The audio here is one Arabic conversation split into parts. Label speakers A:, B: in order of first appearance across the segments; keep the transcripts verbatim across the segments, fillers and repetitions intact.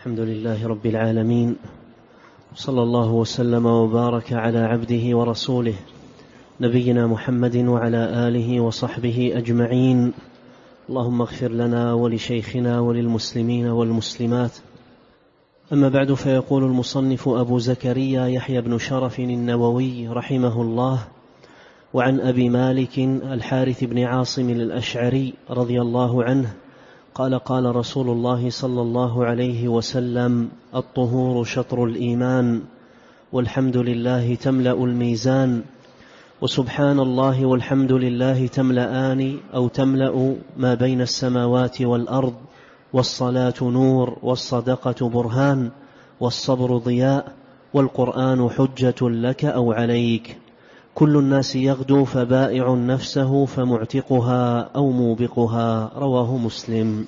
A: الحمد لله رب العالمين، صلى الله وسلم وبارك على عبده ورسوله نبينا محمد وعلى آله وصحبه أجمعين. اللهم اغفر لنا ولشيخنا وللمسلمين والمسلمات. أما بعد، فيقول المصنف أبو زكريا يحيى بن شرف النووي رحمه الله: وعن أبي مالك الحارث بن عاصم الأشعري رضي الله عنه قال: قال رسول الله صلى الله عليه وسلم: الطهور شطر الإيمان، والحمد لله تملأ الميزان، وسبحان الله والحمد لله تملأان أو تملأ ما بين السماوات والأرض، والصلاة نور، والصدقة برهان، والصبر ضياء، والقرآن حجة لك أو عليك. كل الناس يغدو فبائع نفسه فمعتقها أو موبقها. رواه مسلم.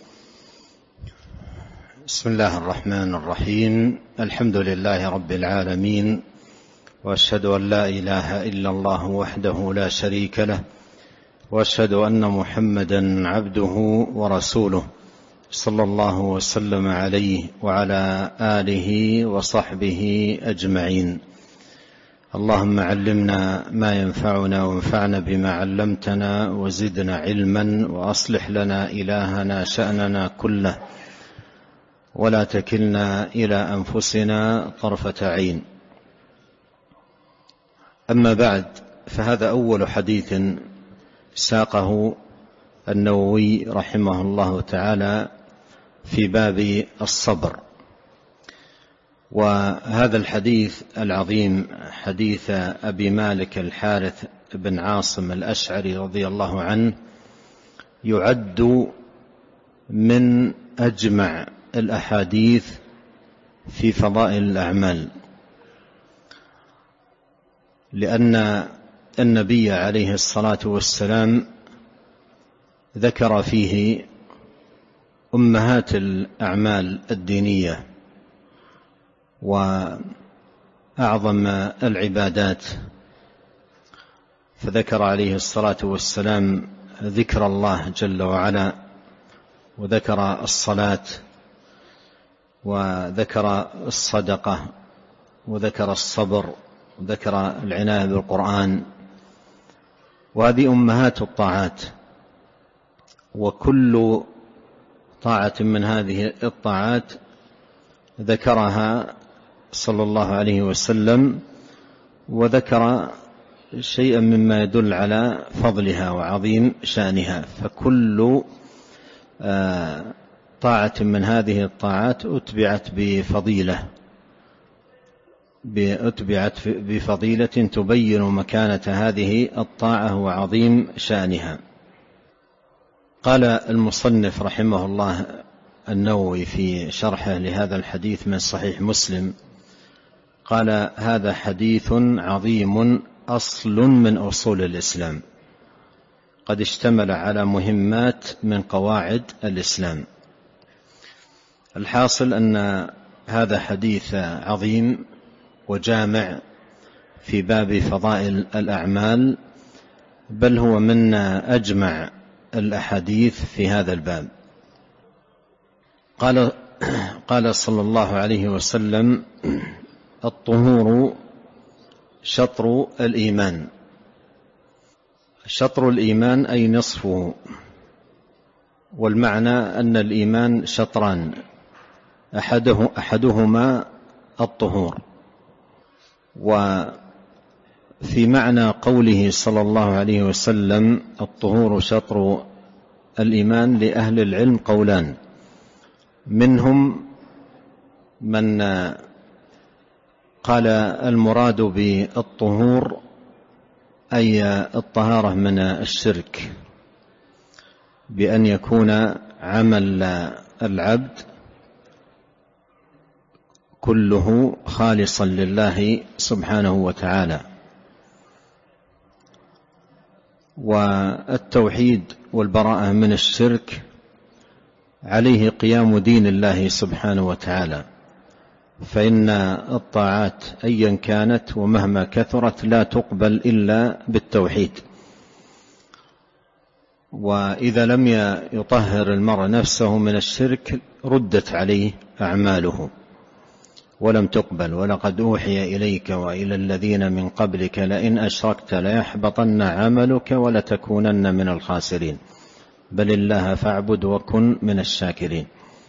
B: بسم الله الرحمن الرحيم. الحمد لله رب العالمين، وأشهد أن لا إله إلا الله وحده لا شريك له، وأشهد أن محمدا عبده ورسوله، صلى الله وسلم عليه وعلى آله وصحبه أجمعين. اللهم علمنا ما ينفعنا، وانفعنا بما علمتنا، وزدنا علما، وأصلح لنا إلهنا شأننا كله، ولا تكلنا إلى أنفسنا طرفة عين. أما بعد، فهذا أول حديث ساقه النووي رحمه الله تعالى في باب الصبر. وهذا الحديث العظيم حديث أبي مالك الحارث بن عاصم الأشعري رضي الله عنه يعد من أجمع الأحاديث في فضائل الأعمال، لأن النبي عليه الصلاة والسلام ذكر فيه أمهات الأعمال الدينية وأعظم العبادات، فذكر عليه الصلاة والسلام ذكر الله جل وعلا، وذكر الصلاة، وذكر الصدقة، وذكر الصبر، وذكر العناية بالقرآن، وهذه أمهات الطاعات. وكل طاعة من هذه الطاعات ذكرها صلى الله عليه وسلم، وذكر شيئا مما يدل على فضلها وعظيم شأنها. فكل طاعة من هذه الطاعات أتبعت بفضيلة أتبعت بفضيلة تبين مكانة هذه الطاعة وعظيم شأنها. قال المصنف رحمه الله النووي في شرحه لهذا الحديث من صحيح مسلم، قال: هذا حديث عظيم أصل من أصول الإسلام، قد اشتمل على مهمات من قواعد الإسلام. الحاصل أن هذا حديث عظيم وجامع في باب فضائل الأعمال، بل هو من أجمع الأحاديث في هذا الباب. قال قال صلى الله عليه وسلم: الطهور شطر الإيمان. شطر الإيمان أي نصفه، والمعنى أن الإيمان شطران، أحده أحدهما الطهور. وفي معنى قوله صلى الله عليه وسلم الطهور شطر الإيمان لأهل العلم قولان، منهم من قال المراد بالطهور أي الطهارة من الشرك، بأن يكون عمل العبد كله خالصا لله سبحانه وتعالى. والتوحيد والبراءة من الشرك عليه قيام دين الله سبحانه وتعالى، فإن الطاعات أيا كانت ومهما كثرت لا تقبل إلا بالتوحيد. وإذا لم يطهر المرء نفسه من الشرك ردت عليه أعماله ولم تقبل. ولقد أوحي إليك وإلى الذين من قبلك لئن أشركت ليحبطن عملك ولتكونن من الخاسرين بل الله فاعبد وكن من الشاكرين.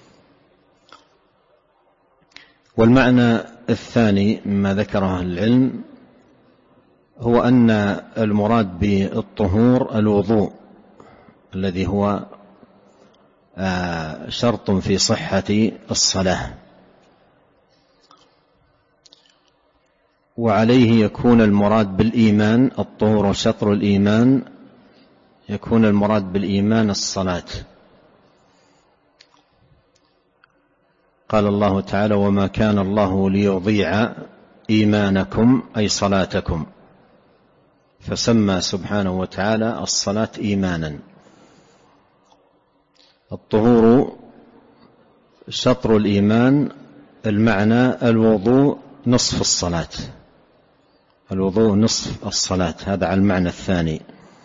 B: والمعنى الثاني مما ذكره العلم هو أن المراد بالطهور الوضوء الذي هو شرط في صحة الصلاة، وعليه يكون المراد بالإيمان الطهور شطر الإيمان، يكون المراد بالإيمان الصلاة. قال الله تعالى وما كان الله ليضيع إيمانكم أي صلاتكم، فسمى سبحانه وتعالى الصلاة إيمانا. الطهور شطر الإيمان، المعنى الوضوء نصف الصلاة، الوضوء نصف الصلاة، هذا على المعنى الثاني.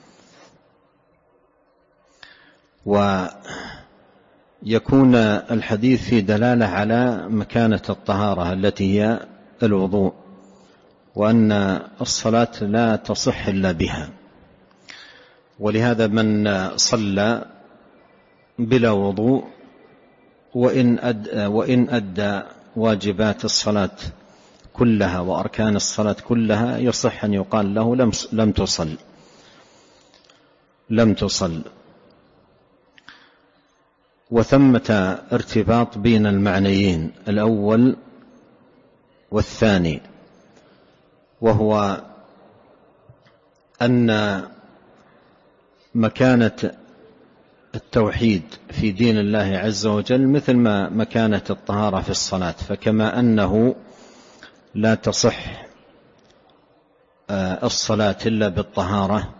B: ويكون الحديث في دلالة على مكانة الطهارة التي هي الوضوء، وأن الصلاة لا تصح إلا بها. ولهذا من صلى بلا وضوء وإن أدى, وإن أدى واجبات الصلاة كلها وأركان الصلاة كلها يصح أن يقال له لم, لم تصل لم تصل وثمة ارتباط بين المعنيين الأول والثاني، وهو أن مكانة التوحيد في دين الله عز وجل مثل ما مكانة الطهارة في الصلاة، فكما أنه لا تصح الصلاة إلا بالطهارة،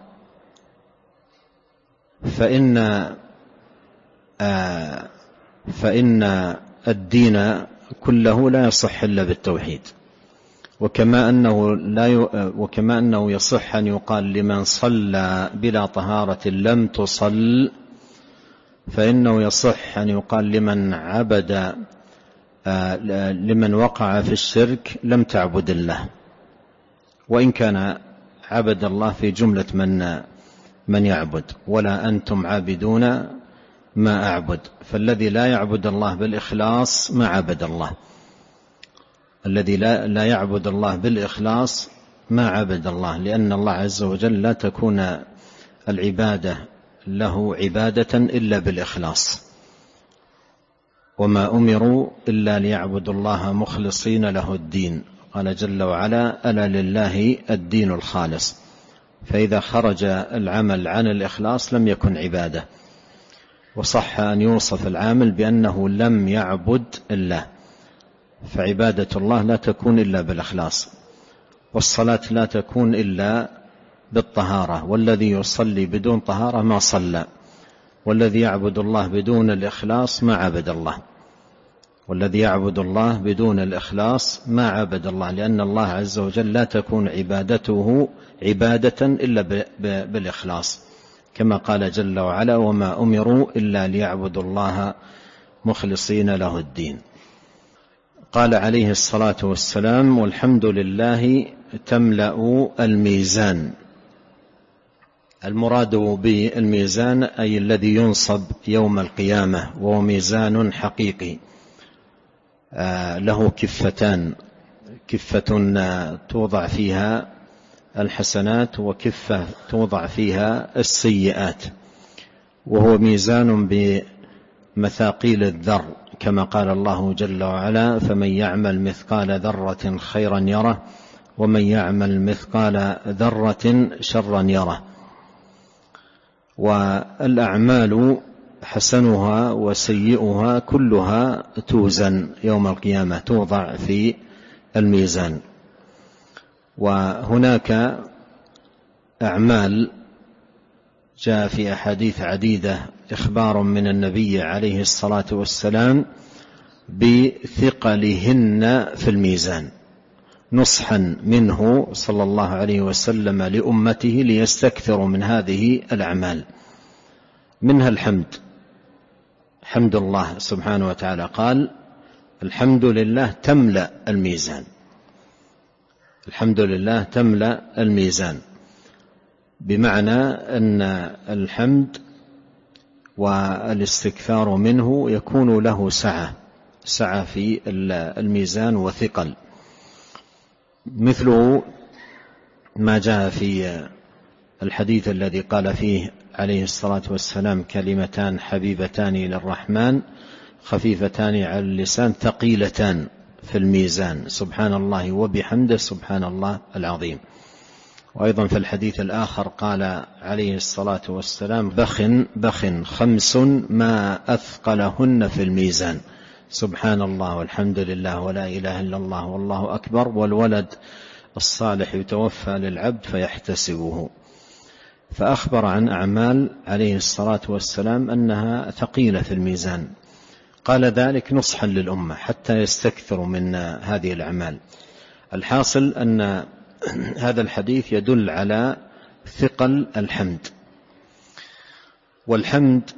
B: فإن فإن الدين كله لا يصح إلا بالتوحيد. وكما أنه, لا ي... وكما أنه يصح أن يقال لمن صلى بلا طهارة لم تصل، فإنه يصح أن يقال لمن عبد لمن وقع في الشرك لم تعبد الله، وإن كان عبد الله في جملة من من يعبد. ولا أنتم عابدون ما أعبد، فالذي لا يعبد الله بالإخلاص ما عبد الله، الذي لا, لا يعبد الله بالإخلاص ما عبد الله، لأن الله عز وجل لا تكون العبادة له عبادة إلا بالإخلاص. وما أمروا إلا ليعبدوا الله مخلصين له الدين، قال جل وعلا ألا لله الدين الخالص. فإذا خرج العمل عن الإخلاص لم يكن عبادة، وصح أن يوصف العامل بأنه لم يعبد الله، فعبادة الله لا تكون إلا بالإخلاص، والصلاة لا تكون إلا بالطهارة، والذي يصلي بدون طهارة ما صلى، والذي يعبد الله بدون الإخلاص ما عبد الله، والذي يعبد الله بدون الإخلاص ما عبد الله، لأن الله عز وجل لا تكون عبادته عبادة إلا بالإخلاص، كما قال جل وعلا وما أمروا إلا ليعبدوا الله مخلصين له الدين. قال عليه الصلاة والسلام والحمد لله تملأ الميزان. المراد بالميزان أي الذي ينصب يوم القيامة، وهو ميزان حقيقي له كفتان، كفة توضع فيها الحسنات وكفة توضع فيها السيئات، وهو ميزان بمثاقيل الذر، كما قال الله جل وعلا فمن يعمل مثقال ذرة خيرا يره ومن يعمل مثقال ذرة شرا يره. والأعمال حسنها وسيئها كلها توزن يوم القيامة، توضع في الميزان. وهناك أعمال جاء في أحاديث عديدة إخبار من النبي عليه الصلاة والسلام بثقلهن في الميزان، نصحا منه صلى الله عليه وسلم لأمته ليستكثروا من هذه الأعمال. منها الحمد، حمد الله سبحانه وتعالى، قال الحمد لله تملأ الميزان، الحمد لله تملأ الميزان، بمعنى أن الحمد والاستكثار منه يكون له سعة سعة في الميزان وثقل، مثله ما جاء في الحديث الذي قال فيه عليه الصلاة والسلام كلمتان حبيبتان إلى الرحمن خفيفتان على اللسان ثقيلتان في الميزان، سبحان الله وبحمده سبحان الله العظيم. وأيضا في الحديث الآخر قال عليه الصلاة والسلام بخ بخ خمس ما أثقلهن في الميزان، سبحان الله والحمد لله ولا إله إلا الله والله أكبر، والولد الصالح يتوفى للعبد فيحتسبه. فأخبر عن أعمال عليه الصلاة والسلام أنها ثقيلة في الميزان، قال ذلك نصحا للأمة حتى يستكثروا من هذه الأعمال. الحاصل أن هذا الحديث يدل على ثقل الحمد. والحمد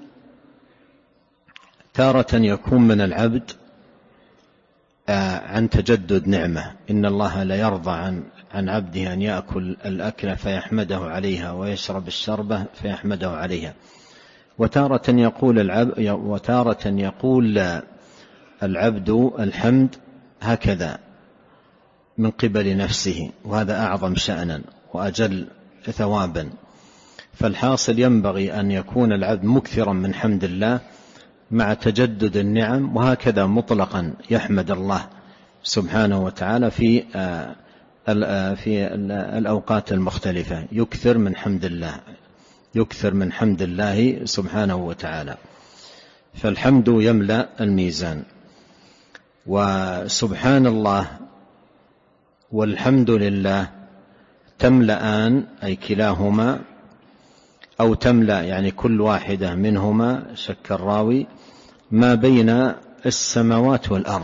B: تارة يكون من العبد عن تجدد نعمة، إن الله لا يرضى عن عن عبده أن يأكل الأكل فيحمده عليها ويشرب الشربة فيحمده عليها. وتارة يقول العبد وتارة يقول العبد الحمد هكذا من قبل نفسه، وهذا أعظم شأنا وأجل ثوابا. فالحاصل ينبغي أن يكون العبد مكثرا من حمد الله مع تجدد النعم، وهكذا مطلقا يحمد الله سبحانه وتعالى في في الأوقات المختلفة، يكثر من حمد الله يكثر من حمد الله سبحانه وتعالى. فالحمد يملأ الميزان. وسبحان الله والحمد لله تملأان، أي كلاهما، أو تملأ يعني كل واحدة منهما شك الراوي ما بين السماوات والأرض.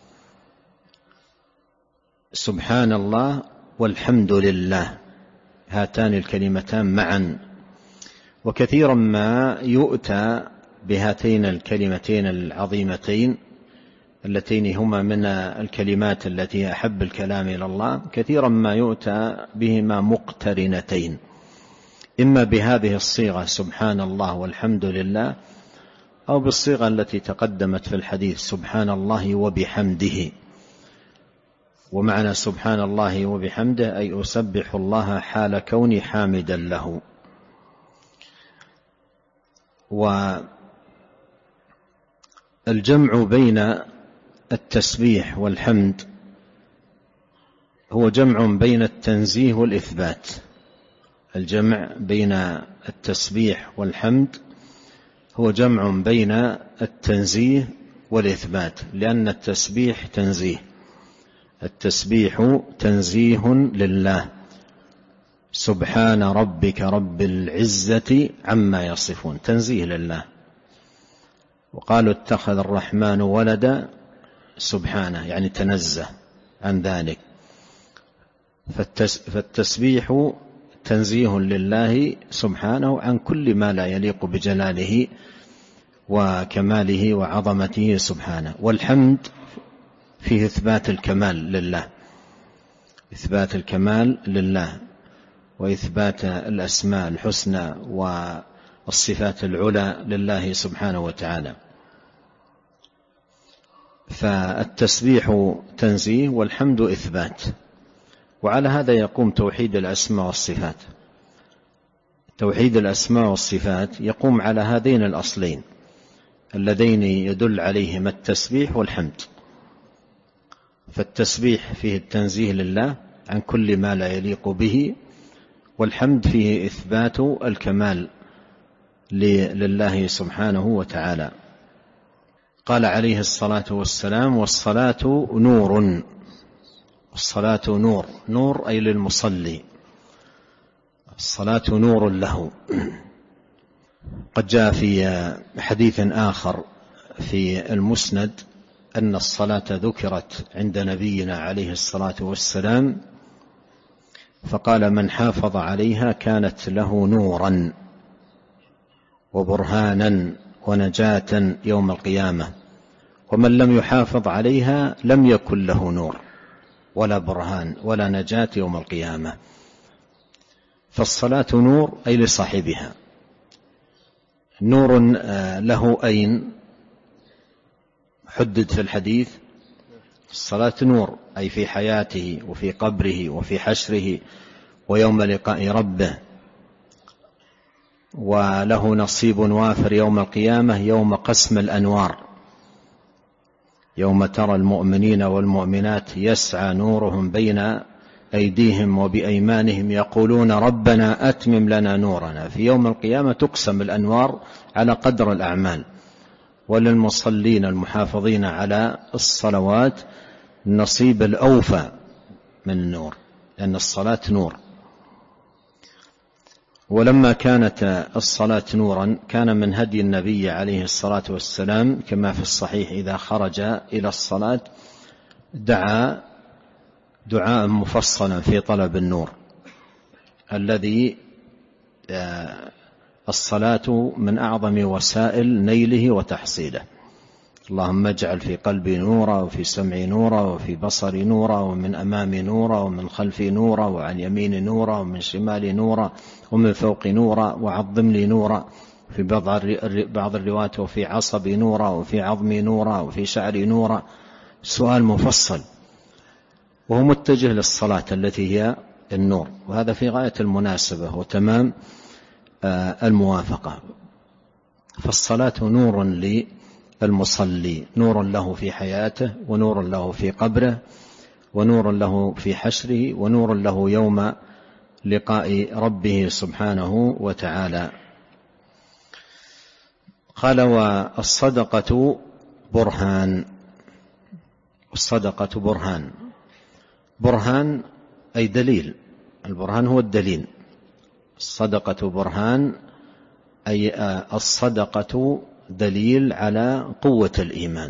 B: سبحان الله والحمد لله هاتان الكلمتان معا. وكثيرا ما يؤتى بهاتين الكلمتين العظيمتين اللتين هما من الكلمات التي أحب الكلام إلى الله، كثيرا ما يؤتى بهما مقترنتين، إما بهذه الصيغة سبحان الله والحمد لله، أو بالصيغة التي تقدمت في الحديث سبحان الله وبحمده. ومعنى سبحان الله وبحمده أي أسبح الله حال كوني حامدا له. والجمع بين التسبيح والحمد هو جمع بين التنزيه والإثبات. الجمع بين التسبيح والحمد هو جمع بين التنزيه والإثبات، لأن التسبيح تنزيه، التسبيح تنزيه لله، سبحان ربك رب العزة عما يصفون، تنزيه لله. وقالوا اتخذ الرحمن ولدا، سبحانه يعني تنزه عن ذلك. فالتسبيح تنزيه لله سبحانه عن كل ما لا يليق بجلاله وكماله وعظمته سبحانه. والحمد فيه إثبات الكمال لله، إثبات الكمال لله، وإثبات الأسماء الحسنى والصفات العلى لله سبحانه وتعالى. فالتسبيح تنزيه والحمد إثبات. وعلى هذا يقوم توحيد الأسماء والصفات. توحيد الأسماء والصفات يقوم على هذين الأصلين اللذين يدل عليهما التسبيح والحمد. فالتسبيح فيه التنزيه لله عن كل ما لا يليق به، والحمد فيه إثبات الكمال لله سبحانه وتعالى. قال عليه الصلاة والسلام والصلاة نور، الصلاة نور، نور أي للمصلي، الصلاة نور له. قد جاء في حديث آخر في المسند أن الصلاة ذكرت عند نبينا عليه الصلاة والسلام فقال من حافظ عليها كانت له نورا. وبرهانا ونجاة يوم القيامة، ومن لم يحافظ عليها لم يكن له نور ولا برهان ولا نجاة يوم القيامة. فالصلاة نور أي لصاحبها. نور له أين حدد في الحديث؟ الصلاة نور أي في حياته وفي قبره وفي حشره ويوم لقاء ربه، وله نصيب وافر يوم القيامة يوم قسم الأنوار، يوم ترى المؤمنين والمؤمنات يسعى نورهم بين أيديهم وبأيمانهم يقولون ربنا أتمم لنا نورنا. في يوم القيامة تقسم الأنوار على قدر الأعمال، وللمصلين المحافظين على الصلوات النصيب الأوفى من النور، لأن الصلاة نور. ولما كانت الصلاة نورا كان من هدي النبي عليه الصلاة والسلام كما في الصحيح إذا خرج إلى الصلاة دعا دعاء مفصلا في طلب النور الذي الصلاة من أعظم وسائل نيله وتحصيله. اللهم اجعل في قلبي نورا وفي سمعي نورا وفي بصري نورا ومن أمامي نورا ومن خلفي نورا وعن يميني نورا ومن شمالي نورا ومن فوقي نورا وعظم لي نورا في بعض الروايات وفي عصبي نورا وفي عظمي نورا وفي شعري نورا. سؤال مفصل وهو متجه للصلاة التي هي النور، وهذا في غاية المناسبة وتمام الموافقة. فالصلاة نور للمصلي، نور له في حياته ونور له في قبره ونور له في حشره ونور له يوم لقاء ربه سبحانه وتعالى. قال والصدقة برهان. الصدقة برهان، برهان أي دليل، البرهان هو الدليل. الصدقة برهان أي الصدقة دليل على قوة الإيمان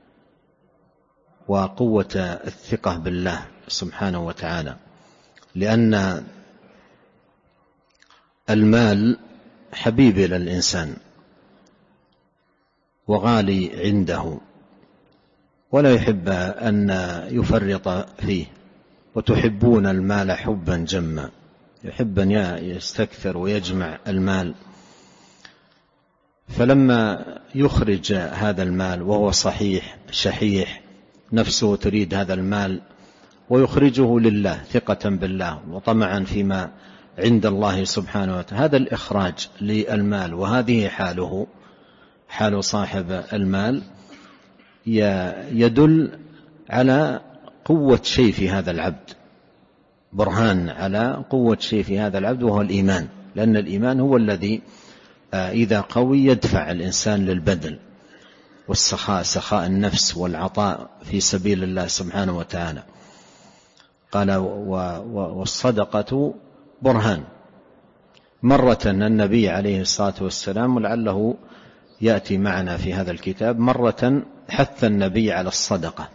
B: وقوة الثقة بالله سبحانه وتعالى، لأن المال حبيب إلى الإنسان وغالي عنده ولا يحب أن يفرط فيه، وتحبون المال حبا جما، يحب أن يستكثر ويجمع المال. فلما يخرج هذا المال وهو صحيح شحيح، نفسه تريد هذا المال ويخرجه لله ثقة بالله وطمعا فيما عند الله سبحانه وتعالى، هذا الإخراج للمال وهذه حاله حال صاحب المال يدل على قوة شيء في هذا العبد، برهان على قوة شيء في هذا العبد وهو الإيمان، لأن الإيمان هو الذي إذا قوي يدفع الإنسان للبذل والسخاء، سخاء النفس والعطاء في سبيل الله سبحانه وتعالى. قال والصدقة برهان. مرة النبي عليه الصلاة والسلام ولعله يأتي معنا في هذا الكتاب، مرة حث النبي على الصدقة،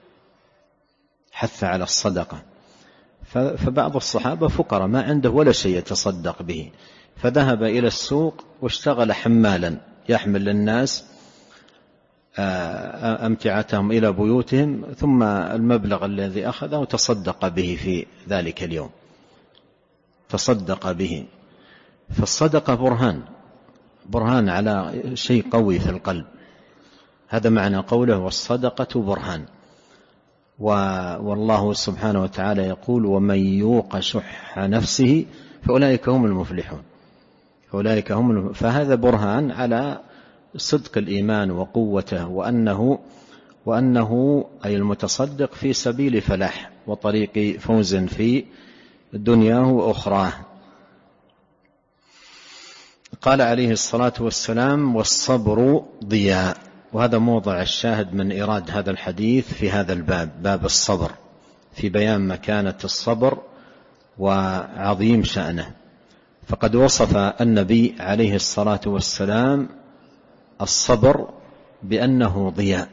B: حث على الصدقة. فبعض الصحابة فقراء ما عنده ولا شيء يتصدق به، فذهب إلى السوق واشتغل حمالا يحمل للناس أمتعتهم إلى بيوتهم، ثم المبلغ الذي أخذه تصدق به في ذلك اليوم، تصدق به. فالصدقة برهان، برهان على شيء قوي في القلب. هذا معنى قوله والصدقة برهان. والله سبحانه وتعالى يقول ومن يوق شح نفسه فأولئك هم المفلحون، فأولئك هم المفلحون. فهذا برهان على صدق الإيمان وقوته، وأنه, وأنه أي المتصدق في سبيل فلاح وطريق فوز في دنياه وأخراه. قال عليه الصلاة والسلام والصبر ضياء، وهذا موضع الشاهد من إيراد هذا الحديث في هذا الباب، باب الصبر، في بيان مكانة الصبر وعظيم شأنه. فقد وصف النبي عليه الصلاة والسلام الصبر بأنه ضياء.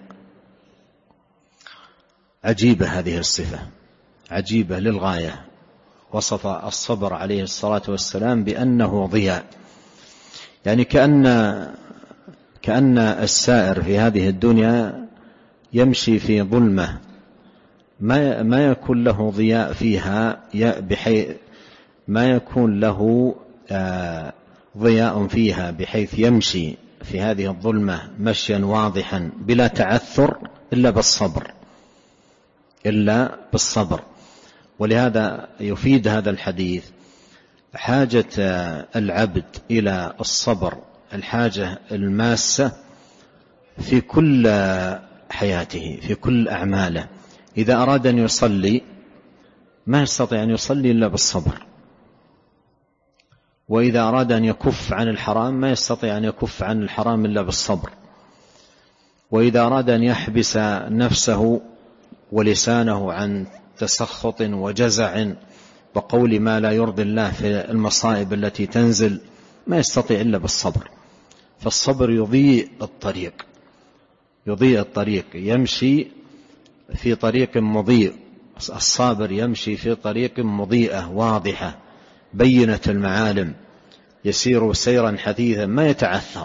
B: عجيبة هذه الصفة، عجيبة للغاية. وصف الصبر عليه الصلاة والسلام بأنه ضياء، يعني كأن كأن السائر في هذه الدنيا يمشي في ظلمة ما ما يكون له ضياء فيها، بحيث ما يكون له ضياء فيها بحيث يمشي في هذه الظلمة مشيا واضحا بلا تعثر إلا بالصبر إلا بالصبر. ولهذا يفيد هذا الحديث حاجة العبد إلى الصبر الحاجة الماسة في كل حياته في كل أعماله. إذا أراد أن يصلي ما يستطيع أن يصلي إلا بالصبر، وإذا أراد أن يكف عن الحرام ما يستطيع أن يكف عن الحرام إلا بالصبر، وإذا أراد أن يحبس نفسه ولسانه عن تسخط وجزع وقول ما لا يرضي الله في المصائب التي تنزل ما يستطيع إلا بالصبر. فالصبر يضيء الطريق يضيء الطريق يمشي في طريق مضيء. الصابر يمشي في طريق مضيئة واضحة بينة المعالم، يسير سيرا حثيثا ما يتعثر.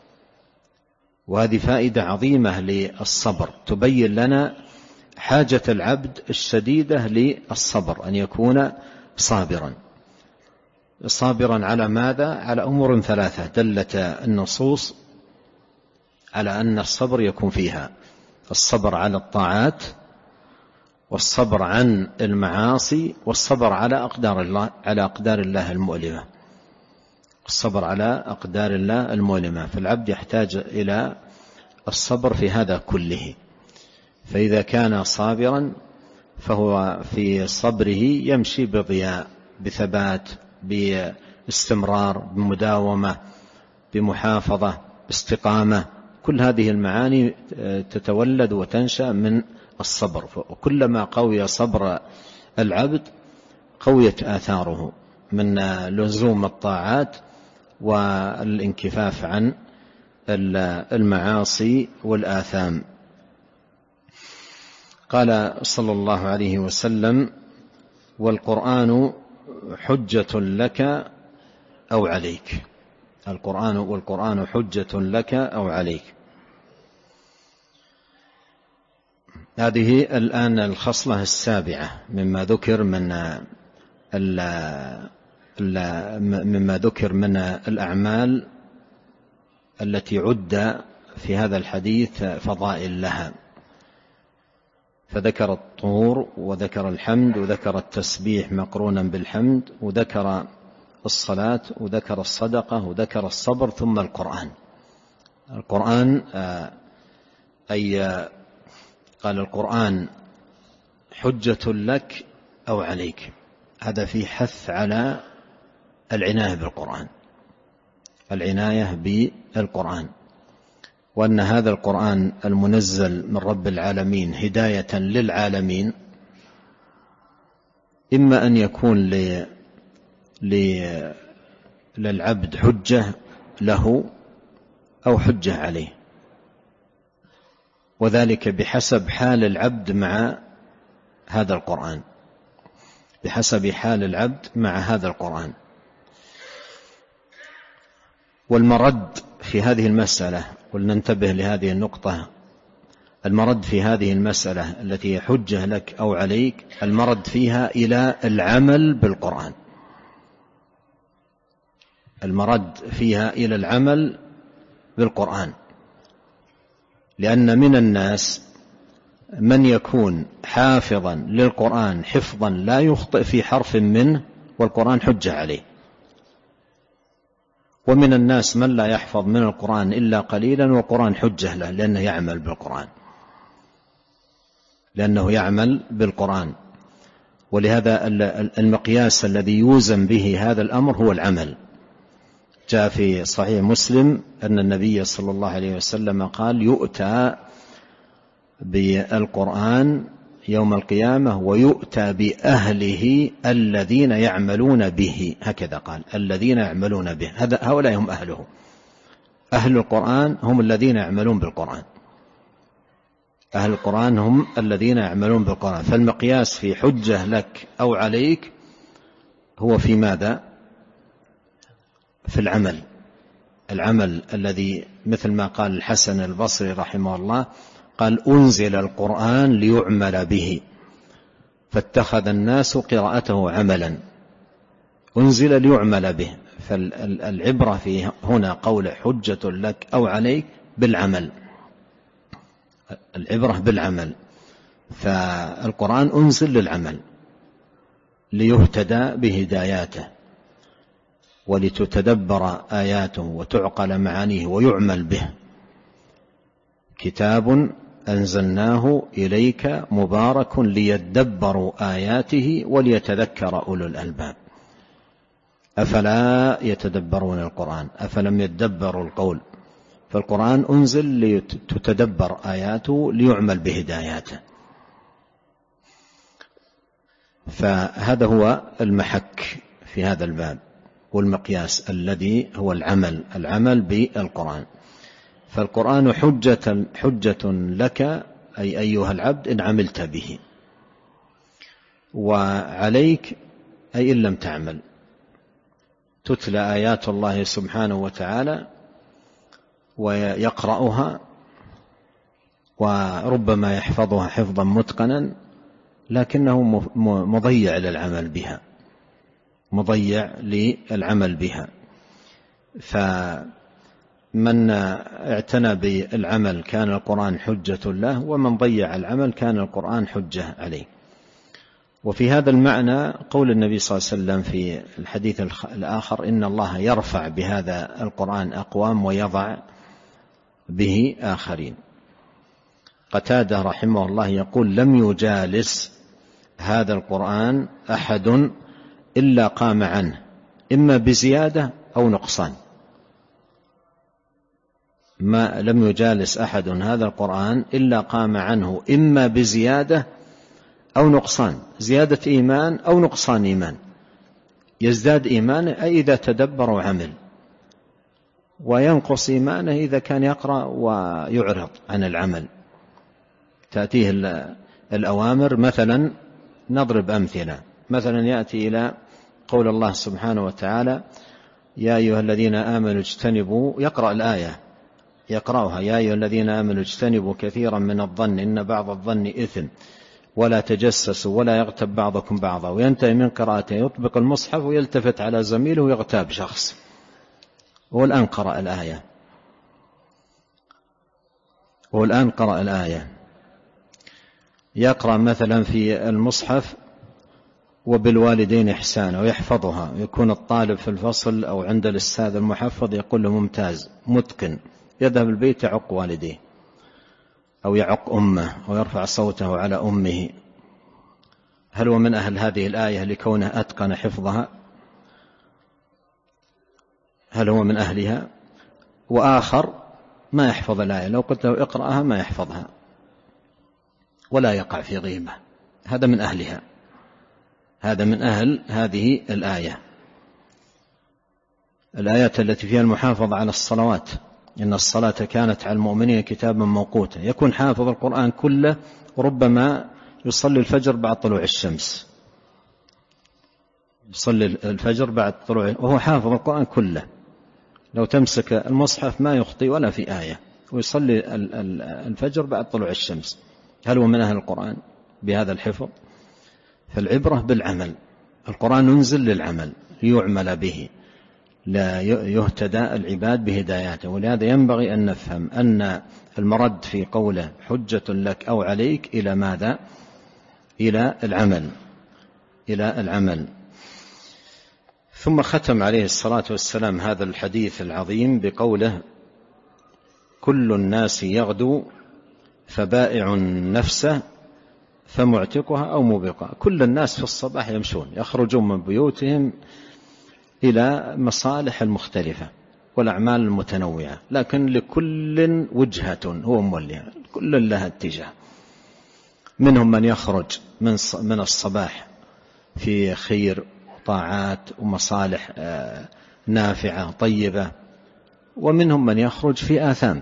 B: وهذه فائدة عظيمة للصبر، تبين لنا حاجة العبد الشديدة للصبر، أن يكون صابرا. صابرا على ماذا؟ على أمور ثلاثة دلت النصوص على أن الصبر يكون فيها: الصبر على الطاعات، والصبر عن المعاصي، والصبر على أقدار الله على أقدار الله المؤلمة. الصبر على أقدار الله المؤلمة، فالعبد يحتاج إلى الصبر في هذا كله. فإذا كان صابرا فهو في صبره يمشي بضياء، بثبات، باستمرار، بمداومة، بمحافظة، باستقامة. كل هذه المعاني تتولد وتنشأ من الصبر. وكلما قوي صبر العبد قويت آثاره من لزوم الطاعات والانكفاف عن المعاصي والآثام. قال صلى الله عليه وسلم: والقرآن حجة لك أو عليك. القرآن والقرآن حجة لك أو عليك. هذه الآن الخصلة السابعة مما ذكر من مما ذكر من الأعمال التي عد في هذا الحديث فضائل لها. فذكر الطهور، وذكر الحمد، وذكر التسبيح مقرونا بالحمد، وذكر الصلاة، وذكر الصدقة، وذكر الصبر، ثم القرآن. القرآن أي قال القرآن حجة لك أو عليك. هذا فيه حث على العناية بالقرآن العناية بالقرآن وأن هذا القرآن المنزل من رب العالمين هداية للعالمين إما أن يكون ل... ل... للعبد حجة له أو حجة عليه، وذلك بحسب حال العبد مع هذا القرآن بحسب حال العبد مع هذا القرآن. والمرد في هذه المسألة، ولننتبه لهذه النقطة، المرد في هذه المسألة التي حجة لك أو عليك، المرد فيها إلى العمل بالقرآن المرد فيها إلى العمل بالقرآن لأن من الناس من يكون حافظا للقرآن حفظا لا يخطئ في حرف منه والقرآن حجة عليه، ومن الناس من لا يحفظ من القرآن إلا قليلا والقرآن حجة له لأنه يعمل بالقرآن لأنه يعمل بالقرآن ولهذا المقياس الذي يوزن به هذا الأمر هو العمل. جاء في صحيح مسلم أن النبي صلى الله عليه وسلم قال: يؤتى بالقرآن يوم القيامة ويؤتى بأهله الذين يعملون به. هكذا قال: الذين يعملون به، هذا هؤلاء هم أهله. أهل القرآن هم الذين يعملون بالقرآن أهل القرآن هم الذين يعملون بالقرآن. فالمقياس في حجة لك أو عليك هو في ماذا؟ في العمل العمل الذي مثل ما قال الحسن البصري رحمه الله، قال أنزل القرآن ليعمل به فاتخذ الناس قراءته عملا. أنزل ليعمل به، فالعبرة في هنا قول حجة لك أو عليك بالعمل، العبرة بالعمل. فالقرآن أنزل للعمل ليهتدى بهداياته ولتتدبر آياته وتعقل معانيه ويعمل به. كتاب أنزلناه إليك مبارك ليدبروا آياته وليتذكر أولو الألباب. أفلا يتدبرون القرآن أفلم يدبروا القول. فالقرآن أنزل لتتدبر آياته ليعمل بهداياته. فهذا هو المحك في هذا الباب والمقياس الذي هو العمل العمل بالقرآن. فالقرآن حجة, حجة لك أي أيها العبد إن عملت به، وعليك أي إن لم تعمل. تتلى آيات الله سبحانه وتعالى ويقرأها وربما يحفظها حفظا متقنا، لكنه مضيع للعمل بها مضيع للعمل بها. فمن اعتنى بالعمل كان القرآن حجة له، ومن ضيع العمل كان القرآن حجة عليه. وفي هذا المعنى قول النبي صلى الله عليه وسلم في الحديث الآخر إن الله يرفع بهذا القرآن أقوام ويضع به آخرين. قتادة رحمه الله يقول لم يجالس هذا القرآن أحد إلا قام عنه إما بزيادة أو نقصان. ما لم يجالس أحد هذا القرآن إلا قام عنه إما بزيادة أو نقصان، زيادة إيمان أو نقصان إيمان. يزداد إيمانه أي إذا تدبر وعمل، وينقص إيمانه إذا كان يقرأ ويعرض عن العمل. تأتيه الأوامر، مثلا نضرب أمثلة، مثلا يأتي إلى قول الله سبحانه وتعالى يا أيها الذين آمنوا اجتنبوا، يقرأ الآية يقرأها يا أيها الذين آمنوا اجتنبوا كثيرا من الظن إن بعض الظن إثم ولا تجسسوا ولا يغتب بعضكم بعضا، وينتهي من قراءته يطبق المصحف ويلتفت على زميله ويغتاب شخص. والآن قرأ الآية والآن قرأ الآية يقرأ مثلا في المصحف وبالوالدين إحسانا ويحفظها، ويكون الطالب في الفصل أو عند الأستاذ المحفظ يقول له ممتاز متقن، يذهب البيت يعق والديه أو يعق أمه ويرفع صوته على أمه. هل هو من أهل هذه الآية لكونه أتقن حفظها؟ هل هو من أهلها؟ وآخر ما يحفظ الآية، لو قلت له اقرأها ما يحفظها ولا يقع في غيبة. هذا من أهلها، هذا من أهل هذه الآية. الآيات التي فيها المحافظة على الصلوات، إن الصلاة كانت على المؤمنين كتابا موقوتا. يكون حافظ القرآن كله، وربما يصلي الفجر بعد طلوع الشمس، يصلي الفجر بعد طلوع وهو حافظ القرآن كله. لو تمسك المصحف ما يخطي ولا في آية، ويصلي الفجر بعد طلوع الشمس. هل هو من أهل القرآن بهذا الحفظ؟ فالعبرة بالعمل. القرآن ينزل للعمل ليعمل به، لا يهتدى العباد بهداياته. ولهذا ينبغي أن نفهم أن المرد في قوله حجة لك أو عليك إلى ماذا؟ إلى العمل إلى العمل. ثم ختم عليه الصلاة والسلام هذا الحديث العظيم بقوله كل الناس يغدو فبائع نفسه فمعتقها أو موبقها. كل الناس في الصباح يمشون، يخرجون من بيوتهم إلى مصالح المختلفة والأعمال المتنوعة، لكن لكل وجهة هو موليها، كل لها اتجاه. منهم من يخرج من الصباح في خير وطاعات ومصالح نافعة طيبة، ومنهم من يخرج في آثام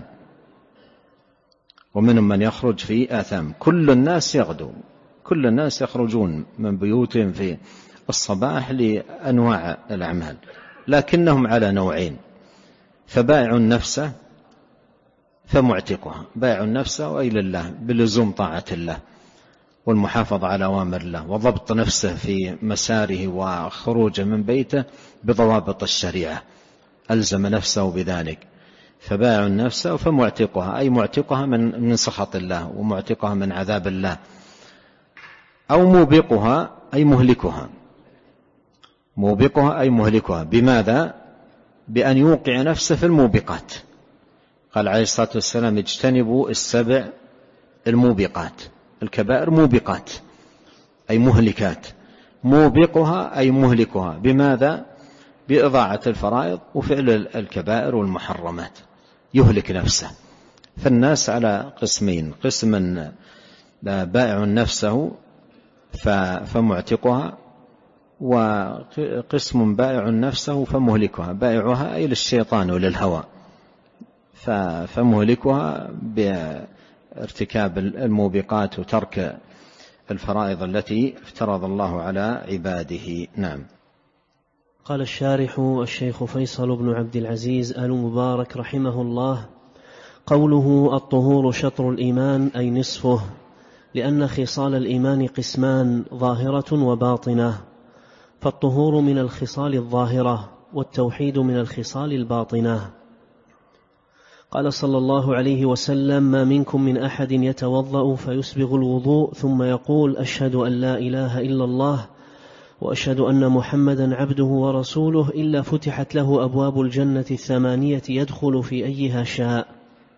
B: ومنهم من يخرج في آثام. كل الناس يغدو، كل الناس يخرجون من بيوتهم في الصباح لأنواع الأعمال، لكنهم على نوعين. فبائع النفس فمعتقها، بائع النفس أي لله بلزوم طاعة الله والمحافظة على أوامر الله وضبط نفسه في مساره وخروجه من بيته بضوابط الشريعة، ألزم نفسه بذلك. فبائع النفس فمعتقها أي معتقها من من سخط الله ومعتقها من عذاب الله. أو موبقها أي مهلكها، موبقها أي مهلكها. بماذا؟ بأن يوقع نفسه في الموبقات. قال عليه الصلاة والسلام اجتنبوا السبع الموبقات، الكبائر موبقات أي مهلكات، موبقها أي مهلكها. بماذا؟ بإضاعة الفرائض وفعل الكبائر والمحرمات يهلك نفسه. فالناس على قسمين، قسم بائع نفسه فمعتقها، وقسم بائع نفسه فمهلكها. بائعها أي للشيطان وللهوى، فمهلكها بارتكاب الموبقات وترك الفرائض التي افترض الله على عباده. نعم.
A: قال الشارح الشيخ فيصل بن عبد العزيز آل مبارك رحمه الله: قوله الطهور شطر الإيمان أي نصفه، لأن خصال الإيمان قسمان ظاهرة وباطنة، فالطهور من الخصال الظاهرة والتوحيد من الخصال الباطنة. قال صلى الله عليه وسلم: ما منكم من أحد يتوضأ فيسبغ الوضوء ثم يقول أشهد أن لا إله إلا الله وأشهد أن محمدا عبده ورسوله إلا فتحت له أبواب الجنة الثمانية يدخل في أيها شاء.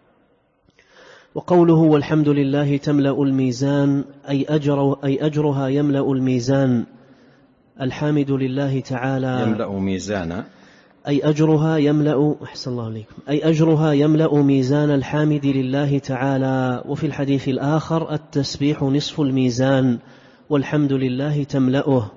A: وقوله والحمد لله تملأ الميزان أي, أجر أي أجرها يملأ الميزان. الحامد لله تعالى
B: يملأ ميزانا
A: أي أجرها يملأ أحسن الله عليكم أي أجرها يملأ ميزان الحامد لله تعالى. وفي الحديث الآخر التسبيح نصف الميزان والحمد لله تملأه.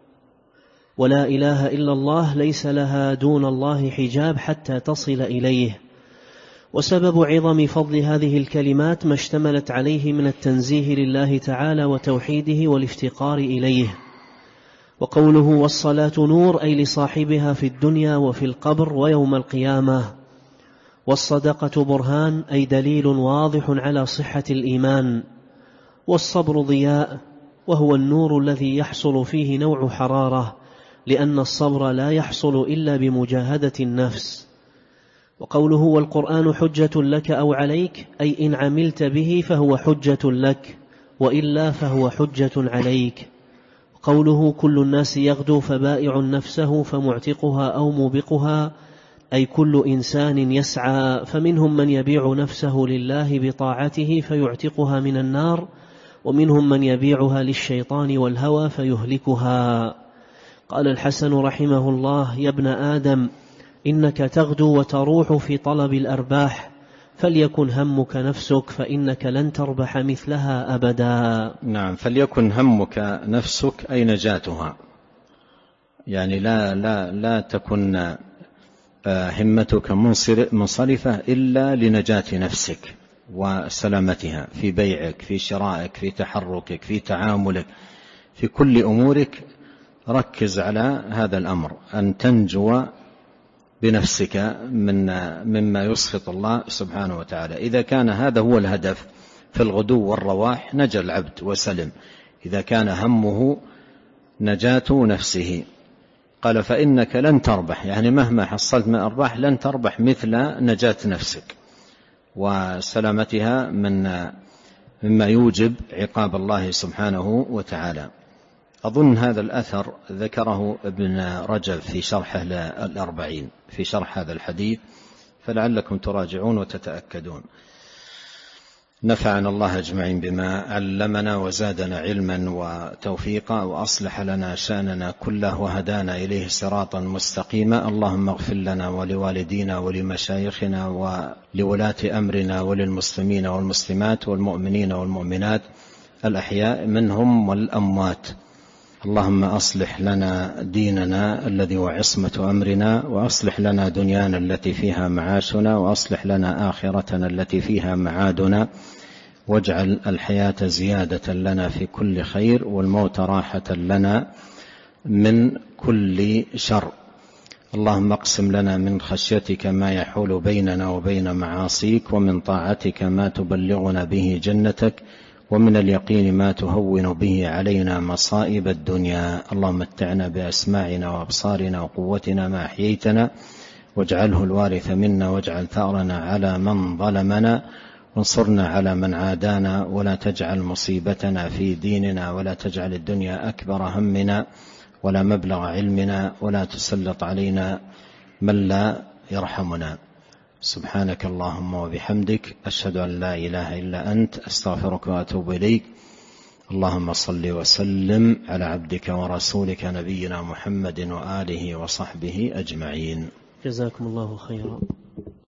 A: ولا إله إلا الله ليس لها دون الله حجاب حتى تصل إليه. وسبب عظم فضل هذه الكلمات ما اشتملت عليه من التنزيه لله تعالى وتوحيده والافتقار إليه. وقوله والصلاة نور أي لصاحبها في الدنيا وفي القبر ويوم القيامة. والصدقة برهان أي دليل واضح على صحة الإيمان. والصبر ضياء وهو النور الذي يحصل فيه نوع حرارة، لأن الصبر لا يحصل إلا بمجاهدة النفس. وقوله والقرآن حجة لك أو عليك أي إن عملت به فهو حجة لك وإلا فهو حجة عليك. قوله كل الناس يغدو فبائع نفسه فمعتقها أو موبقها أي كل إنسان يسعى، فمنهم من يبيع نفسه لله بطاعته فيعتقها من النار، ومنهم من يبيعها للشيطان والهوى فيهلكها. قال الحسن رحمه الله: يا ابن آدم إنك تغدو وتروح في طلب الأرباح، فليكن همك نفسك فإنك لن تربح مثلها أبدا.
B: نعم، فليكن همك نفسك أي نجاتها، يعني لا, لا, لا تكن همتك منصرفة إلا لنجاة نفسك وسلامتها في بيعك، في شرائك، في تحركك، في تعاملك، في كل أمورك. ركز على هذا الأمر، أن تنجو بنفسك من مما يسخط الله سبحانه وتعالى. إذا كان هذا هو الهدف في الغدو والرواح نجا العبد وسلم، إذا كان همه نجاة نفسه. قال فإنك لن تربح، يعني مهما حصلت من أرباح لن تربح مثل نجاة نفسك وسلامتها من مما يوجب عقاب الله سبحانه وتعالى. أظن هذا الأثر ذكره ابن رجب في شرحه الأربعين في شرح هذا الحديث، فلعلكم تراجعون وتتأكدون. نفعنا الله أجمعين بما علمنا وزادنا علما وتوفيقا، وأصلح لنا شأننا كله وهدانا إليه صراطا مستقيما. اللهم اغفر لنا ولوالدينا ولمشايخنا ولولاة أمرنا وللمسلمين والمسلمات والمؤمنين والمؤمنات الأحياء منهم والأموات. اللهم أصلح لنا ديننا الذي هو عصمة أمرنا، وأصلح لنا دنيانا التي فيها معاشنا، وأصلح لنا آخرتنا التي فيها معادنا، واجعل الحياة زيادة لنا في كل خير والموت راحة لنا من كل شر. اللهم اقسم لنا من خشيتك ما يحول بيننا وبين معاصيك، ومن طاعتك ما تبلغنا به جنتك، ومن اليقين ما تهون به علينا مصائب الدنيا. اللهم متعنا بأسماعنا وأبصارنا وقوتنا ما أحييتنا، واجعله الوارث منا، واجعل ثأرنا على من ظلمنا، وانصرنا على من عادانا، ولا تجعل مصيبتنا في ديننا، ولا تجعل الدنيا أكبر همنا ولا مبلغ علمنا، ولا تسلط علينا من لا يرحمنا. سبحانك اللهم وبحمدك، أشهد أن لا إله إلا أنت، أستغفرك وأتوب إليك. اللهم صل وسلم على عبدك ورسولك نبينا محمد وآله وصحبه أجمعين.
A: جزاكم الله خيرا.